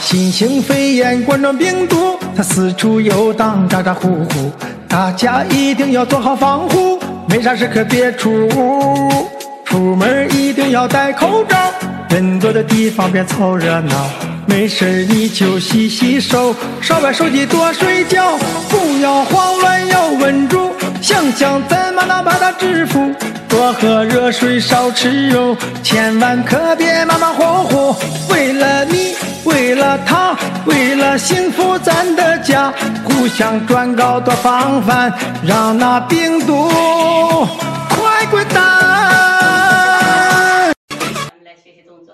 新型肺炎冠状病毒，它四处游荡，咋咋呼呼，大家一定要做好防护，没啥事可别出屋，出门一定要戴口罩，人多的地方别凑热闹，没事你就洗洗手，少玩手机多睡觉，不要慌乱要稳住，想想怎么能把它制服，多喝热水少吃肉，千万可别马马虎虎，为了你为了他为了幸福咱的家，互相转告多防范，让那病毒快滚蛋。 咱们来学习动作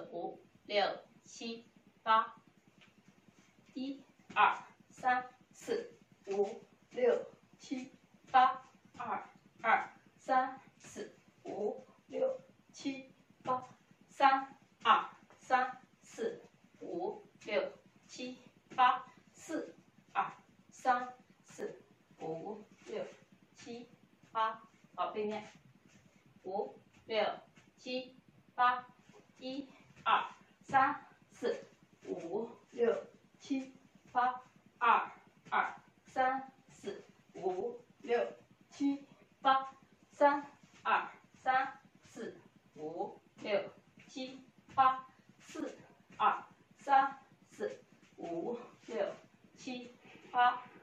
5、6、7、8，1、2、3、4、5、6、7、8，2、2、3、4、5、6、7、8，3、2、3、4、5、6、7、8，4、2、3、4、5、6、7、8，好，背面5、6、7、8，1、2、3、4、5、6、7、8，2、2、3、4、5、6、7、8，3、2、3、4、5、6、7、8，4、2、3、4、5、6、7、8。